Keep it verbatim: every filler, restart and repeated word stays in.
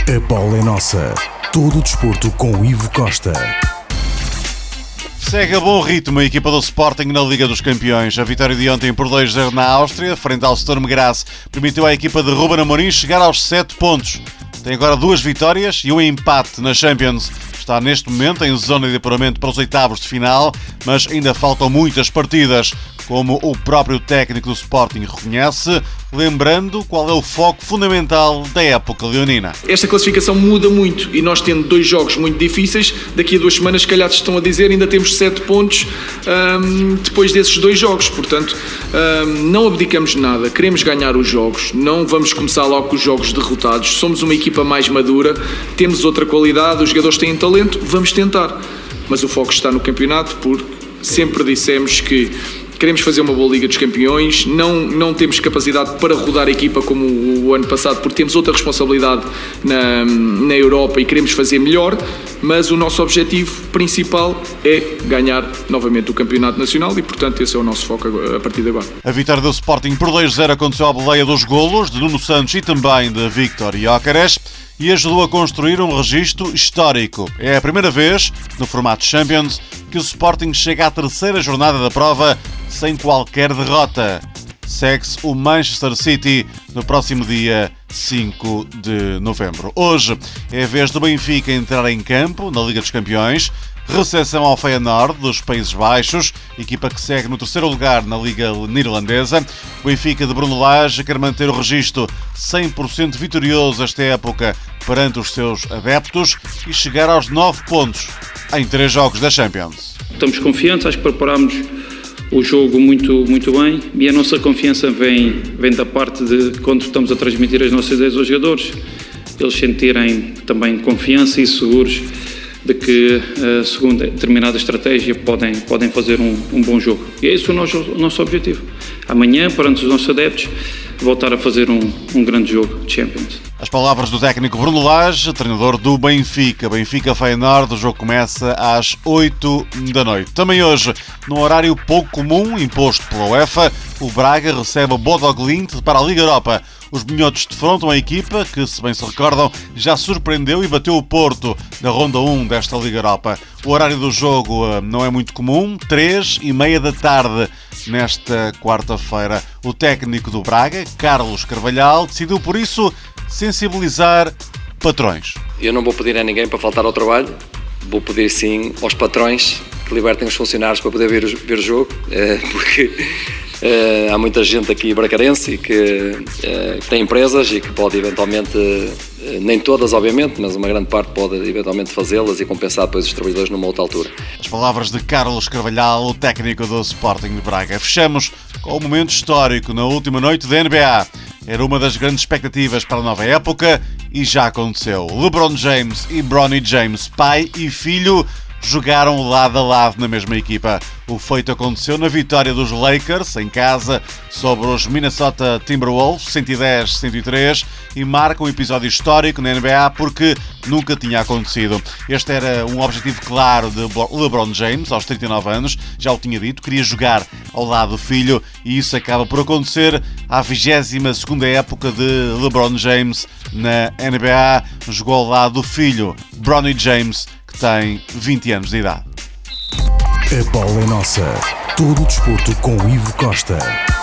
A bola é nossa. Todo o desporto com Ivo Costa. Segue a bom ritmo a equipa do Sporting na Liga dos Campeões. A vitória de ontem por dois a zero na Áustria, frente ao Sturm Graz, permitiu à equipa de Ruben Amorim chegar aos sete pontos. Tem agora duas vitórias e um empate na Champions. Está neste momento em zona de apuramento para os oitavos de final, mas ainda faltam muitas partidas, como o próprio técnico do Sporting reconhece, lembrando qual é o foco fundamental da época leonina. Esta classificação muda muito e nós tendo dois jogos muito difíceis, daqui a duas semanas, se calhar estão a dizer, ainda temos sete pontos hum, depois desses dois jogos. Portanto, hum, não abdicamos de nada, queremos ganhar os jogos, não vamos começar logo com os jogos derrotados. Somos uma equipa mais madura, temos outra qualidade, os jogadores têm talento, vamos tentar. Mas o foco está no campeonato, porque sempre dissemos que queremos fazer uma boa Liga dos Campeões, não, não temos capacidade para rodar a equipa como o, o ano passado, porque temos outra responsabilidade na, na Europa e queremos fazer melhor, mas o nosso objetivo principal é ganhar novamente o Campeonato Nacional e, portanto, esse é o nosso foco a partir de agora. A vitória do Sporting por dois a zero aconteceu à boleia dos golos de Nuno Santos e também de Víctor Gyökeres e ajudou a construir um registro histórico. É a primeira vez, no formato Champions, que o Sporting chega à terceira jornada da prova sem qualquer derrota. Segue-se o Manchester City no próximo dia cinco de novembro. Hoje é a vez do Benfica entrar em campo na Liga dos Campeões. Recepção ao Feyenoord dos Países Baixos, equipa que segue no terceiro lugar na Liga Neerlandesa. O Benfica de Bruno Lage quer manter o registro cem por cento vitorioso esta época perante os seus adeptos e chegar aos nove pontos em três jogos da Champions. Estamos confiantes, acho que preparámos o jogo muito, muito bem e a nossa confiança vem, vem da parte de quando estamos a transmitir as nossas ideias aos jogadores, eles sentirem também confiança e seguros de que, segundo determinada estratégia, podem, podem fazer um, um bom jogo. E é esse o nosso, o nosso objetivo. Amanhã, perante os nossos adeptos, voltar a fazer um, um grande jogo de Champions. As palavras do técnico Bruno Lage, treinador do Benfica. Benfica Feyenoord, o jogo começa às oito da noite. Também hoje, num horário pouco comum, imposto pela UEFA, o Braga recebe o Bodo Glimt para a Liga Europa. Os minhotos defrontam a equipa que, se bem se recordam, já surpreendeu e bateu o Porto na ronda um desta Liga Europa. O horário do jogo não é muito comum, três e meia da tarde nesta quarta-feira. O técnico do Braga, Carlos Carvalhal, decidiu por isso sensibilizar patrões. Eu não vou pedir a ninguém para faltar ao trabalho, vou pedir sim aos patrões que libertem os funcionários para poder ver o, ver o jogo, porque há muita gente aqui bracarense que, que tem empresas e que pode eventualmente, nem todas obviamente, mas uma grande parte pode eventualmente fazê-las e compensar depois os trabalhadores numa outra altura. As palavras de Carlos Carvalhal, o técnico do Sporting de Braga. Fechamos com um momento histórico na última noite da N B A. Era uma das grandes expectativas para a nova época e já aconteceu. LeBron James e Bronny James, pai e filho, jogaram lado a lado na mesma equipa. O feito aconteceu na vitória dos Lakers em casa sobre os Minnesota Timberwolves, cento e dez a cento e três, e marca um episódio histórico na N B A porque nunca tinha acontecido. Este era um objetivo claro de LeBron James, aos trinta e nove anos, já o tinha dito, queria jogar ao lado do filho e isso acaba por acontecer à vigésima segunda época de LeBron James na N B A. Jogou ao lado do filho, Bronny James, que tem vinte anos de idade. A bola é nossa. Todo o desporto com Ivo Costa.